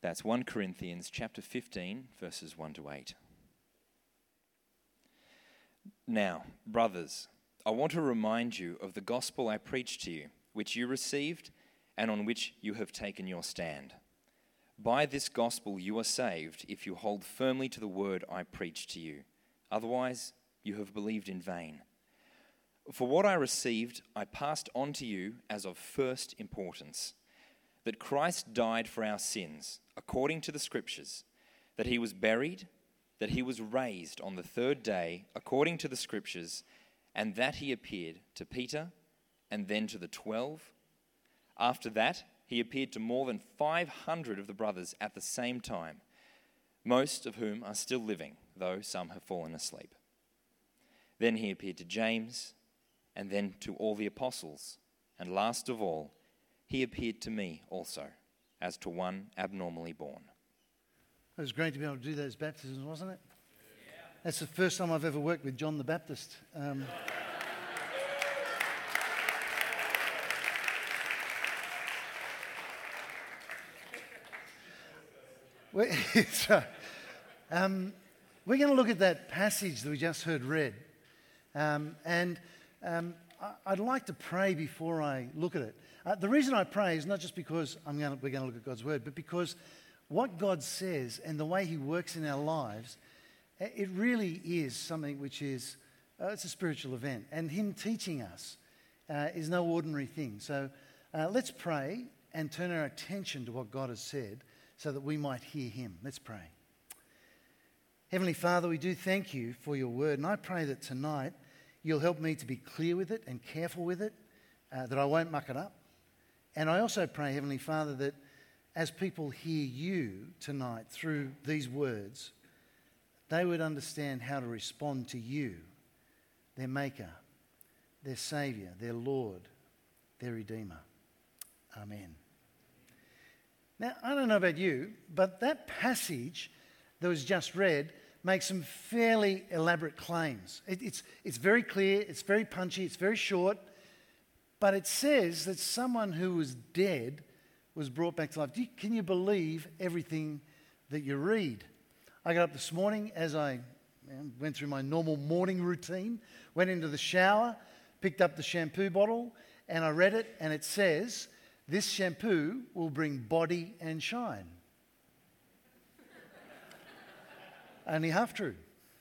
That's 1 Corinthians chapter 15, verses 1 to 8. Now, brothers, I want to remind you of the gospel I preached to you, which you received and on which you have taken your stand. By this gospel you are saved if you hold firmly to the word I preached to you. Otherwise, you have believed in vain. For what I received, I passed on to you as of first importance, that Christ died for our sins, according to the Scriptures, that he was buried, that he was raised on the third day, according to the Scriptures, and that he appeared to Peter and then to the 12. After that, he appeared to more than 500 of the brothers at the same time, most of whom are still living, though some have fallen asleep. Then he appeared to James, and then to all the apostles, and last of all, he appeared to me also, as to one abnormally born. It was great to be able to do those baptisms, wasn't it? Yeah. That's the first time I've ever worked with John the Baptist. We're going to look at that passage that we just heard read. I'd like to pray before I look at it. The reason I pray is not just because we're going to look at God's word, but because what God says and the way he works in our lives, it really is something which is, it's a spiritual event. And him teaching us is no ordinary thing. So let's pray and turn our attention to what God has said so that we might hear him. Let's pray. Heavenly Father, we do thank you for your word. And I pray that tonight you'll help me to be clear with it and careful with it, that I won't muck it up. And I also pray, Heavenly Father, that as people hear you tonight through these words, they would understand how to respond to you, their Maker, their Saviour, their Lord, their Redeemer. Amen. Now, I don't know about you, but that passage that was just read makes some fairly elaborate claims. It's very clear, it's very punchy, it's very short, but it says that someone who was dead was brought back to life. Can you believe everything that you read? I got up this morning as I went through my normal morning routine, went into the shower, picked up the shampoo bottle, and I read it, and it says, "This shampoo will bring body and shine." Only half true.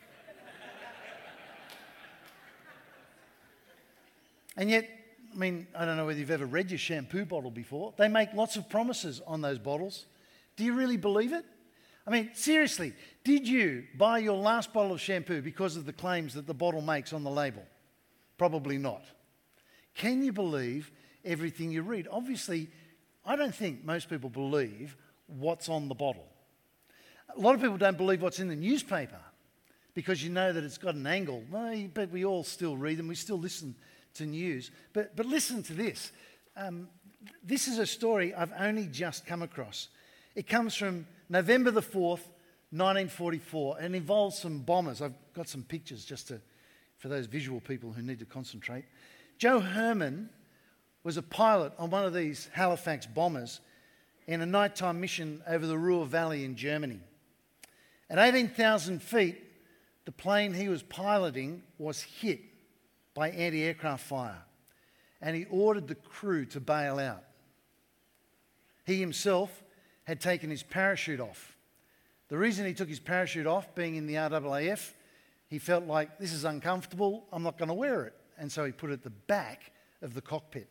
And yet, I don't know whether you've ever read your shampoo bottle before. They make lots of promises on those bottles. Do you really believe it? Seriously, did you buy your last bottle of shampoo because of the claims that the bottle makes on the label? Probably not. Can you believe everything you read? Obviously, I don't think most people believe what's on the bottle. A lot of people don't believe what's in the newspaper because you know that it's got an angle. But we all still read them. We still listen to news. But listen to this. This is a story I've only just come across. It comes from November the 4th, 1944, and involves some bombers. I've got some pictures for those visual people who need to concentrate. Joe Herman was a pilot on one of these Halifax bombers in a nighttime mission over the Ruhr Valley in Germany. At 18,000 feet, the plane he was piloting was hit by anti-aircraft fire, and he ordered the crew to bail out. He himself had taken his parachute off. The reason he took his parachute off, being in the RAAF, he felt like, this is uncomfortable, I'm not going to wear it. And so he put it at the back of the cockpit.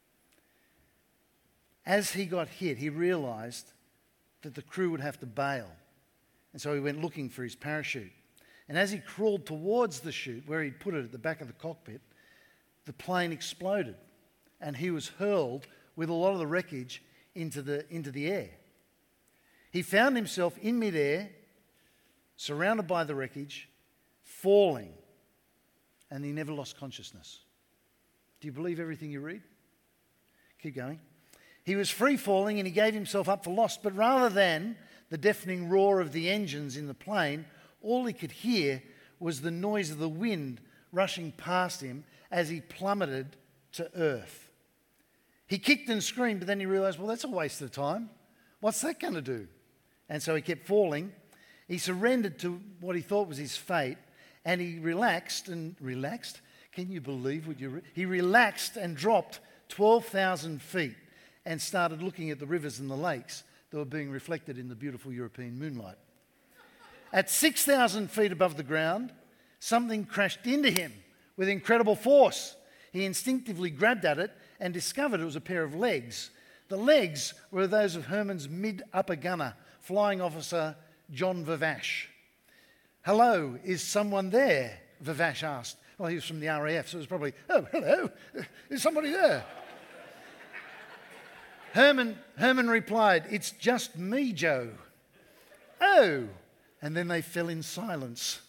As he got hit, he realised that the crew would have to bail. And so he went looking for his parachute. And as he crawled towards the chute, where he'd put it at the back of the cockpit, the plane exploded. And he was hurled with a lot of the wreckage into the air. He found himself in midair, surrounded by the wreckage, falling. And he never lost consciousness. Do you believe everything you read? Keep going. He was free falling and he gave himself up for lost, but rather than the deafening roar of the engines in the plane, all he could hear was the noise of the wind rushing past him as he plummeted to earth. He kicked and screamed, but then he realised, well, that's a waste of time. What's that going to do? and so he kept falling. He surrendered to what he thought was his fate, and he relaxed. Can you believe what he relaxed and dropped 12,000 feet and started looking at the rivers and the lakes that were being reflected in the beautiful European moonlight. At 6,000 feet above the ground, something crashed into him with incredible force. He instinctively grabbed at it and discovered it was a pair of legs. The legs were those of Herman's mid-upper gunner, Flying Officer John Vavash. "Hello, is someone there?" Vavash asked. Well, he was from the RAF, so it was probably, "Oh, hello, is somebody there?" Herman replied, "It's just me, Joe." "Oh." And then they fell in silence.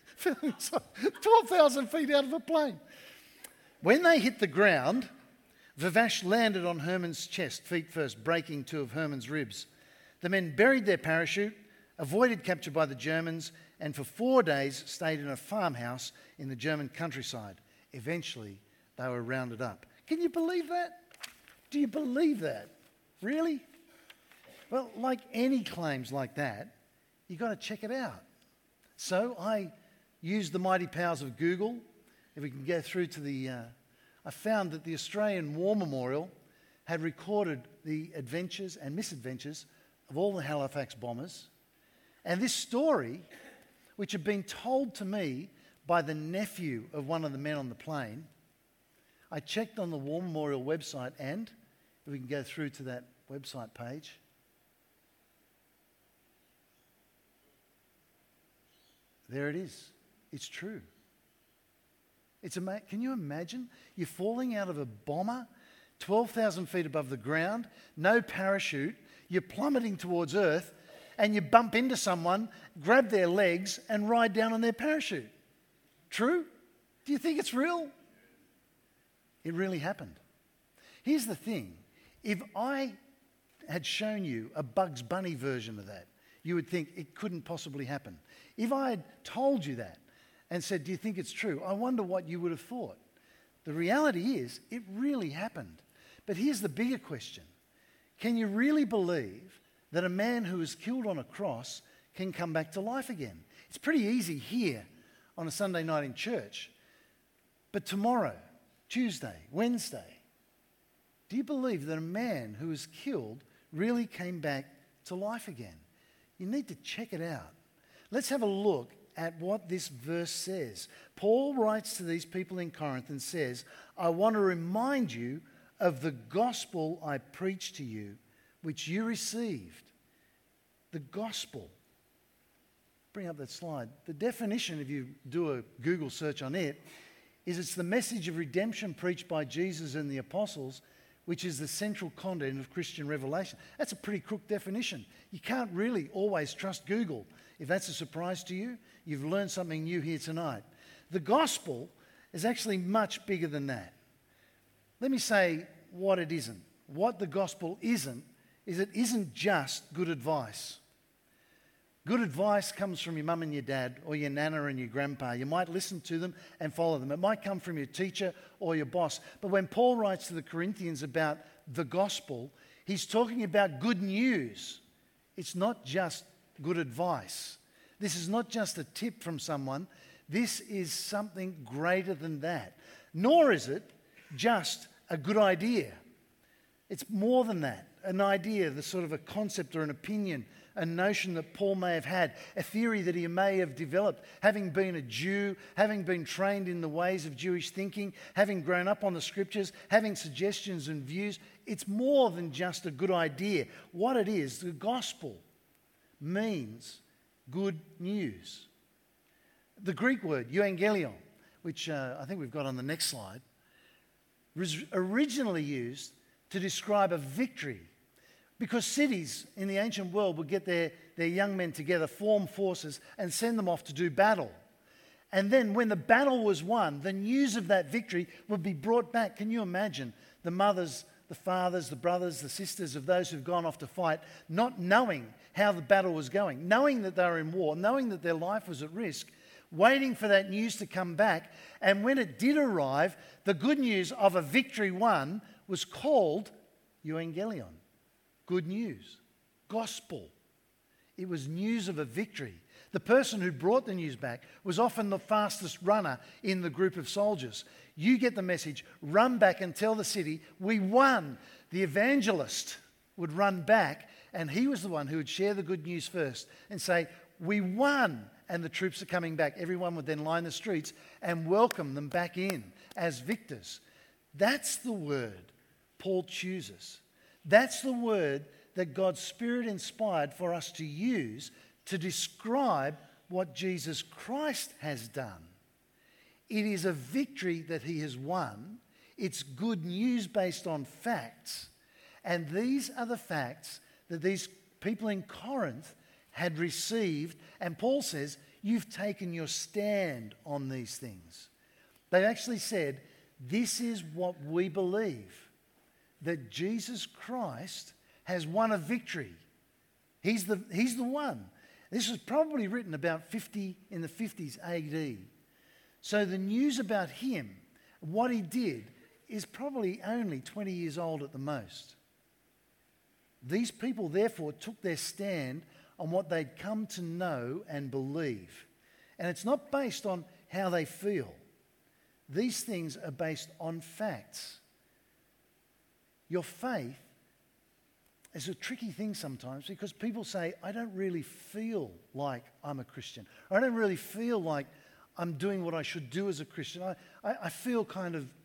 12,000 feet out of a plane. When they hit the ground, Vavash landed on Herman's chest, feet first, breaking two of Herman's ribs. The men buried their parachute, avoided capture by the Germans, and for 4 days stayed in a farmhouse in the German countryside. Eventually, they were rounded up. Can you believe that? Do you believe that? Really? Well, like any claims like that, you've got to check it out. So I used the mighty powers of Google. If we can go through to I found that the Australian War Memorial had recorded the adventures and misadventures of all the Halifax bombers. And this story, which had been told to me by the nephew of one of the men on the plane, I checked on the War Memorial website, and if we can go through to that website page, there it is. It's true. Can you imagine? You're falling out of a bomber, 12,000 feet above the ground, no parachute, you're plummeting towards Earth, and you bump into someone, grab their legs, and ride down on their parachute. True? Do you think it's real? It really happened. Here's the thing. If I had shown you a Bugs Bunny version of that, you would think it couldn't possibly happen. If I had told you that and said, "Do you think it's true?" I wonder what you would have thought. The reality is, it really happened. But here's the bigger question. Can you really believe that a man who was killed on a cross can come back to life again? It's pretty easy here on a Sunday night in church. But tomorrow, Tuesday, Wednesday, do you believe that a man who was killed really came back to life again? You need to check it out. Let's have a look at what this verse says. Paul writes to these people in Corinth and says, "I want to remind you of the gospel I preached to you, which you received." The gospel. Bring up that slide. The definition, if you do a Google search on it, is it's the message of redemption preached by Jesus and the apostles, which is the central content of Christian revelation. That's a pretty crook definition. You can't really always trust Google. If that's a surprise to you, you've learned something new here tonight. The gospel is actually much bigger than that. Let me say what it isn't. What the gospel isn't is it isn't just good advice. Good advice comes from your mum and your dad or your nana and your grandpa. You might listen to them and follow them. It might come from your teacher or your boss. But when Paul writes to the Corinthians about the gospel, he's talking about good news. It's not just good advice. This is not just a tip from someone. This is something greater than that. Nor is it just a good idea. It's more than that. An idea, the sort of a concept or an opinion, a notion that Paul may have had, a theory that he may have developed, having been a Jew, having been trained in the ways of Jewish thinking, having grown up on the scriptures, having suggestions and views. It's more than just a good idea. What it is, the gospel means good news. The Greek word, euangelion, which I think we've got on the next slide, was originally used to describe a victory. Because cities in the ancient world would get their young men together, form forces, and send them off to do battle. And then when the battle was won, the news of that victory would be brought back. Can you imagine the mothers, the fathers, the brothers, the sisters of those who've gone off to fight, not knowing how the battle was going, knowing that they were in war, knowing that their life was at risk, waiting for that news to come back. And when it did arrive, the good news of a victory won was called euangelion. Good news, gospel. It was news of a victory. The person who brought the news back was often the fastest runner in the group of soldiers. You get the message, run back and tell the city, we won. The evangelist would run back, and he was the one who would share the good news first and say, we won, and the troops are coming back. Everyone would then line the streets and welcome them back in as victors. That's the word Paul chooses. That's the word that God's Spirit inspired for us to use to describe what Jesus Christ has done. It is a victory that he has won. It's good news based on facts. And these are the facts that these people in Corinth had received. And Paul says, you've taken your stand on these things. They actually said, this is what we believe, that Jesus Christ has won a victory. He's the one. This was probably written about in the 50s AD. So the news about him, what he did, is probably only 20 years old at the most. These people, therefore, took their stand on what they'd come to know and believe. And it's not based on how they feel. These things are based on facts. Your faith is a tricky thing sometimes because people say, I don't really feel like I'm a Christian. Or I don't really feel like I'm doing what I should do as a Christian. I feel kind of...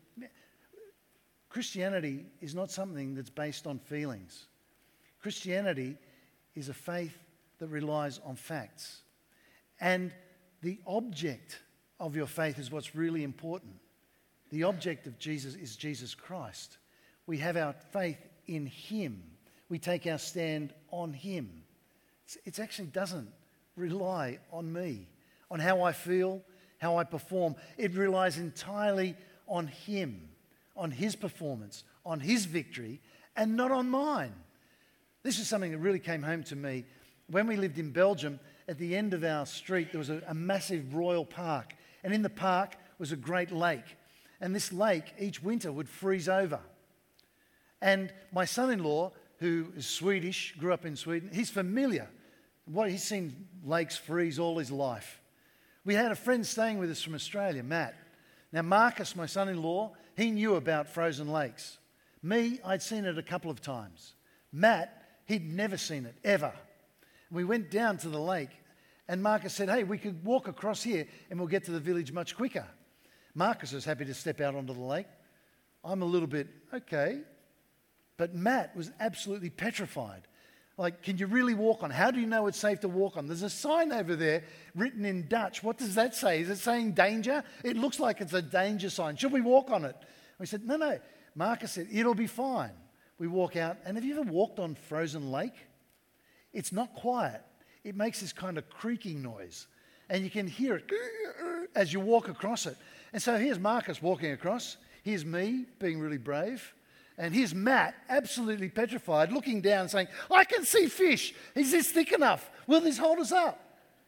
Christianity is not something that's based on feelings. Christianity is a faith that relies on facts. And the object of your faith is what's really important. The object of Jesus is Jesus Christ. We have our faith in him. We take our stand on him. It actually doesn't rely on me, on how I feel, how I perform. It relies entirely on him, on his performance, on his victory, and not on mine. This is something that really came home to me. When we lived in Belgium, at the end of our street, there was a massive royal park. And in the park was a great lake. And this lake, each winter, would freeze over. And my son-in-law, who is Swedish, grew up in Sweden, he's familiar. He's seen lakes freeze all his life. We had a friend staying with us from Australia, Matt. Now, Marcus, my son-in-law, he knew about frozen lakes. Me, I'd seen it a couple of times. Matt, he'd never seen it, ever. We went down to the lake, and Marcus said, hey, we could walk across here and we'll get to the village much quicker. Marcus was happy to step out onto the lake. I'm a little bit, okay. But Matt was absolutely petrified. Like, can you really walk on? How do you know it's safe to walk on? There's a sign over there written in Dutch. What does that say? Is it saying danger? It looks like it's a danger sign. Should we walk on it? We said, no. Marcus said, it'll be fine. We walk out, and have you ever walked on frozen lake? It's not quiet. It makes this kind of creaking noise, and you can hear it as you walk across it. And so here's Marcus walking across. Here's me being really brave. And here's Matt, absolutely petrified, looking down saying, I can see fish. Is this thick enough? Will this hold us up?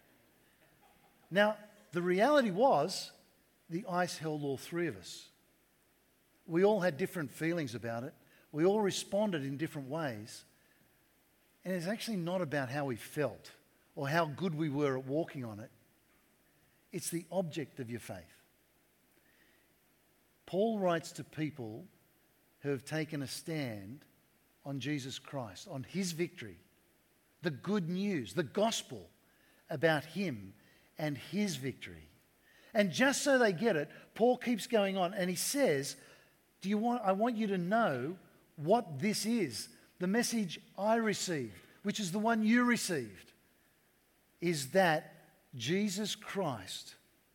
Now, the reality was the ice held all three of us. We all had different feelings about it. We all responded in different ways. And it's actually not about how we felt or how good we were at walking on it. It's the object of your faith. Paul writes to people who have taken a stand on Jesus Christ, on his victory, the good news, the gospel about him and his victory. And just so they get it, Paul keeps going on and he says, I want you to know what this is. The message I received, which is the one you received, is that Jesus Christ,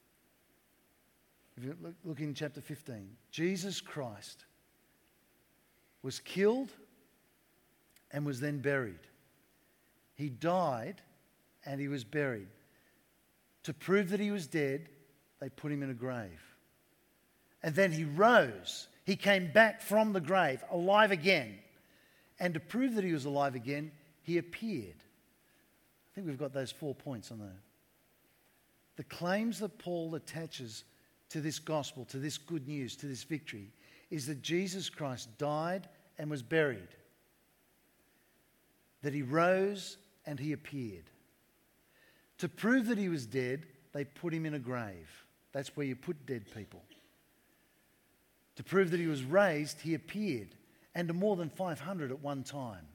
if you look in chapter 15, Jesus Christ was killed and was then buried. He died and he was buried. To prove that he was dead, they put him in a grave. And then he rose. He came back from the grave, alive again. And to prove that he was alive again, he appeared. I think we've got those 4 points on there. The claims that Paul attaches to this gospel, to this good news, to this victory, is that Jesus Christ died and was buried, that he rose and he appeared. To prove that he was dead, they put him in a grave. That's where you put dead people. To prove that he was raised, he appeared, and to more than 500 at one time.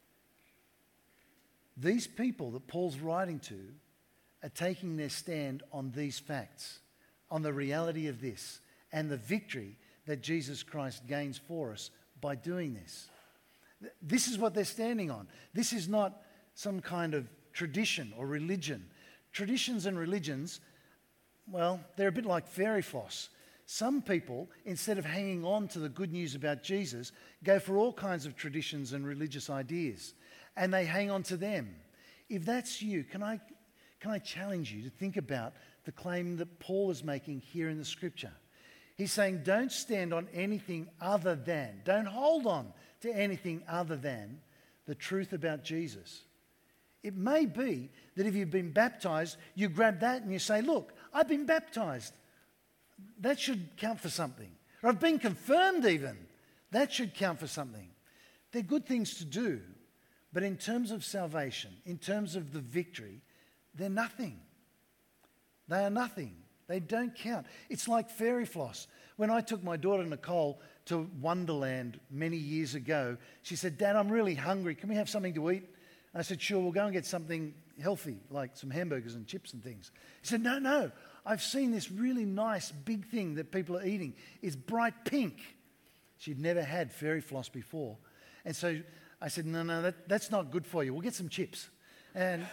These people that Paul's writing to are taking their stand on these facts, on the reality of this, and the victory that Jesus Christ gains for us by doing this. This is what they're standing on. This is not some kind of tradition or religion. Traditions and religions, well, they're a bit like fairy floss. Some people, instead of hanging on to the good news about Jesus, go for all kinds of traditions and religious ideas, and they hang on to them. If that's you, can I challenge you to think about the claim that Paul is making here in the scripture? He's saying, don't stand on anything other than, don't hold on to anything other than the truth about Jesus. It may be that if you've been baptized, you grab that and you say, look, I've been baptized. That should count for something. Or I've been confirmed even. That should count for something. They're good things to do. But in terms of salvation, in terms of the victory, they're nothing. They are nothing. They don't count. It's like fairy floss. When I took my daughter Nicole to Wonderland many years ago, she said, Dad, I'm really hungry. Can we have something to eat? I said, sure, we'll go and get something healthy, like some hamburgers and chips and things. He said, no, I've seen this really nice big thing that people are eating. It's bright pink. She'd never had fairy floss before. And so I said, no, that's not good for you. We'll get some chips. And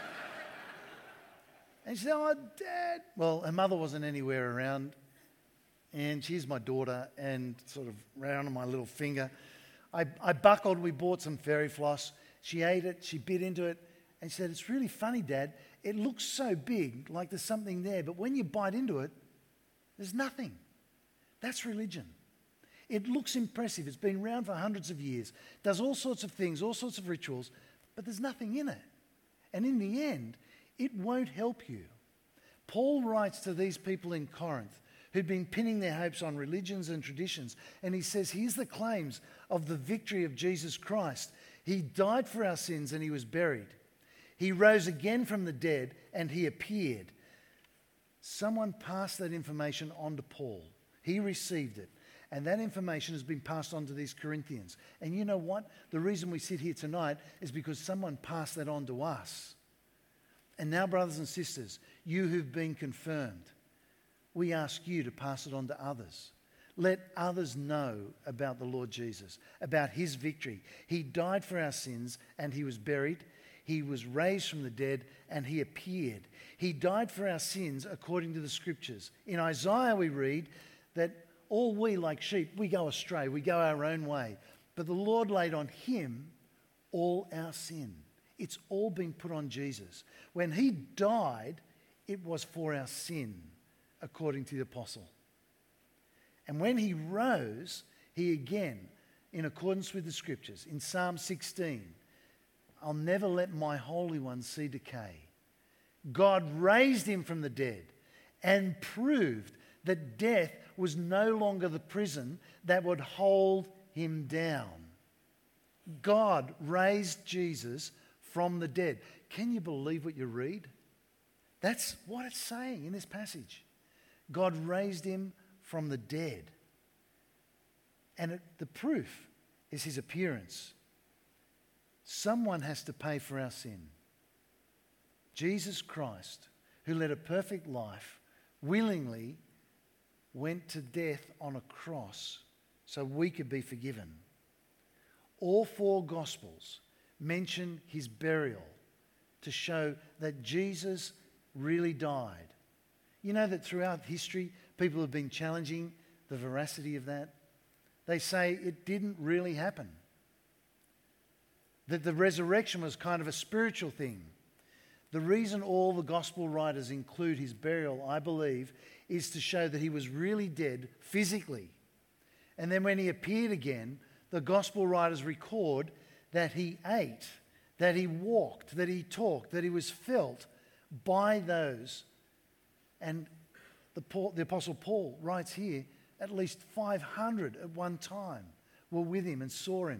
she said, oh, Dad. Well, her mother wasn't anywhere around. And she's my daughter and sort of round on my little finger. I buckled, we bought some fairy floss. She ate it, she bit into it, and she said, it's really funny, Dad. It looks so big, like there's something there, but when you bite into it, there's nothing. That's religion. It looks impressive. It's been around for hundreds of years, does all sorts of things, all sorts of rituals, but there's nothing in it. And in the end, it won't help you. Paul writes to these people in Corinth who'd been pinning their hopes on religions and traditions, and he says, here's the claims of the victory of Jesus Christ. He died for our sins and he was buried. He rose again from the dead and he appeared. Someone passed that information on to Paul. He received it. And that information has been passed on to these Corinthians. And you know what? The reason we sit here tonight is because someone passed that on to us. And now, brothers and sisters, you who've been confirmed, we ask you to pass it on to others. Let others know about the Lord Jesus, about his victory. He died for our sins and he was buried. He was raised from the dead and he appeared. He died for our sins according to the scriptures. In Isaiah we read that all we like sheep, we go astray, we go our own way. But the Lord laid on him all our sin. It's all been put on Jesus. When he died, it was for our sin, according to the apostle. And when he rose, he again, in accordance with the scriptures, in Psalm 16, I'll never let my Holy One see decay. God raised him from the dead and proved that death was no longer the prison that would hold him down. God raised Jesus from the dead. Can you believe what you read? That's what it's saying in this passage. God raised him from the dead. And the proof is his appearance. Someone has to pay for our sin. Jesus Christ, who led a perfect life, willingly went to death on a cross so we could be forgiven. All four Gospels mention his burial to show that Jesus really died. You know that throughout history, people have been challenging the veracity of that. They say it didn't really happen. That the resurrection was kind of a spiritual thing. The reason all the gospel writers include his burial, I believe, is to show that he was really dead physically. And then when he appeared again, the gospel writers record that he ate, that he walked, that he talked, that he was felt by those. And the Apostle Paul writes here, at least 500 at one time were with him and saw him.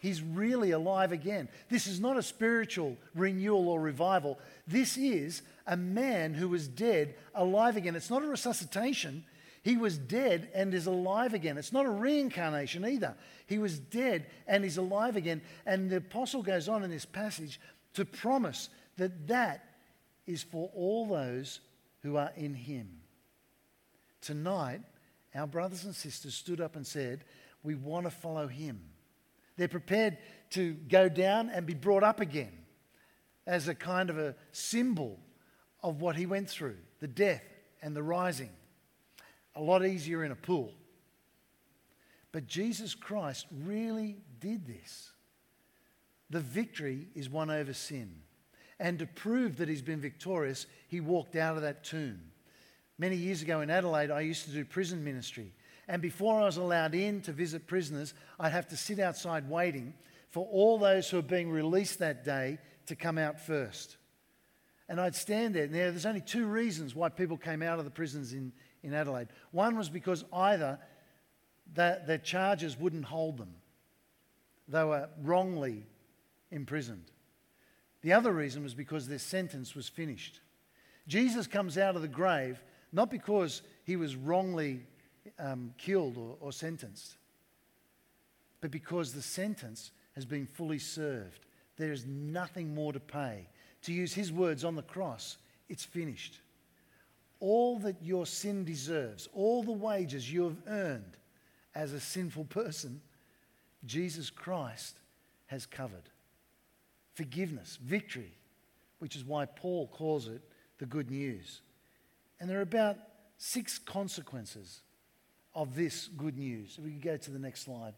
He's really alive again. This is not a spiritual renewal or revival. This is a man who was dead, alive again. It's not a resuscitation. He was dead and is alive again. It's not a reincarnation either. He was dead and he's alive again. And the apostle goes on in this passage to promise that that is for all those who are in him. Tonight, our brothers and sisters stood up and said, we want to follow him. They're prepared to go down and be brought up again as a kind of a symbol of what he went through, the death and the rising. A lot easier in a pool. But Jesus Christ really did this. The victory is won over sin. And to prove that he's been victorious, he walked out of that tomb. Many years ago in Adelaide, I used to do prison ministry. And before I was allowed in to visit prisoners, I'd have to sit outside waiting for all those who were being released that day to come out first. And I'd stand there. Now, there's only two reasons why people came out of the prisons in Adelaide. One was because either the charges wouldn't hold them. They were wrongly imprisoned. The other reason was because their sentence was finished. Jesus comes out of the grave not because he was wrongly killed or sentenced, but because the sentence has been fully served. There is nothing more to pay. To use his words on the cross, it's finished. All that your sin deserves, all the wages you have earned as a sinful person, Jesus Christ has covered. Forgiveness, victory, which is why Paul calls it the good news. And there are about 6 consequences of this good news. If we could go to the next slide.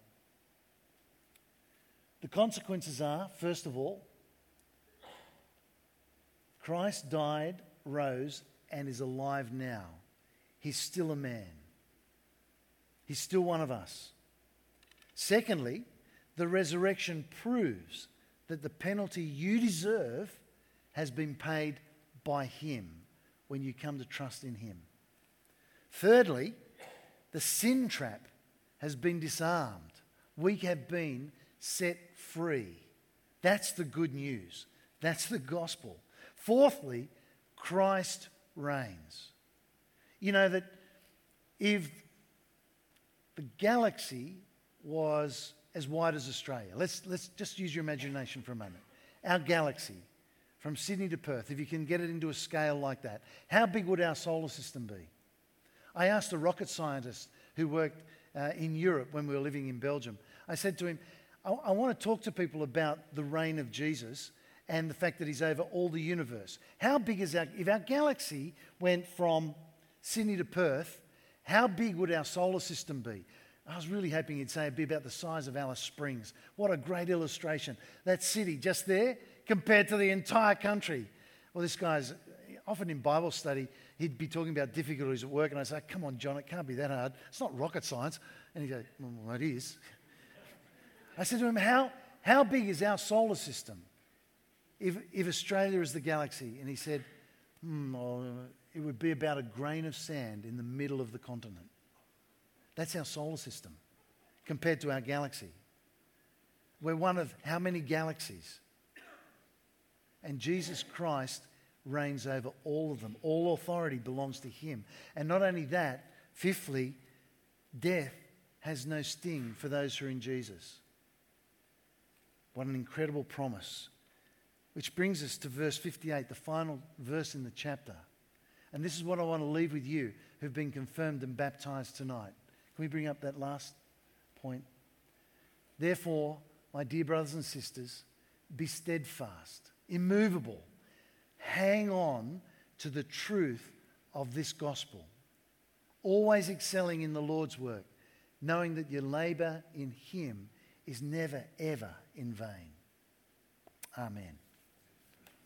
The consequences are, first of all, Christ died, rose, and is alive now. He's still a man. He's still one of us. Secondly, the resurrection proves that the penalty you deserve has been paid by him when you come to trust in him. Thirdly, the sin trap has been disarmed. We have been set free. That's the good news. That's the gospel. Fourthly, Christ reigns. You know that if the galaxy was as wide as Australia, let's just use your imagination for a moment. Our galaxy, from Sydney to Perth, if you can get it into a scale like that, how big would our solar system be? I asked a rocket scientist who worked in Europe when we were living in Belgium. I said to him, I want to talk to people about the reign of Jesus and the fact that he's over all the universe. How big is if our galaxy went from Sydney to Perth, how big would our solar system be? I was really hoping he'd say it'd be about the size of Alice Springs. What a great illustration. That city just there compared to the entire country. Well, this guy's often in Bible study, he'd be talking about difficulties at work, and I'd say, come on, John, it can't be that hard. It's not rocket science. And he'd go, well, it is. I said to him, how big is our solar system if Australia is the galaxy? And he said, it would be about a grain of sand in the middle of the continent. That's our solar system compared to our galaxy. We're one of how many galaxies? And Jesus Christ reigns over all of them. All authority belongs to him. And not only that, fifthly, death has no sting for those who are in Jesus. What an incredible promise. Which brings us to verse 58, the final verse in the chapter. And this is what I want to leave with you who've been confirmed and baptized tonight. Can we bring up that last point? Therefore, my dear brothers and sisters, be steadfast, immovable. Hang on to the truth of this gospel. Always excelling in the Lord's work, knowing that your labour in him is never, ever in vain. Amen.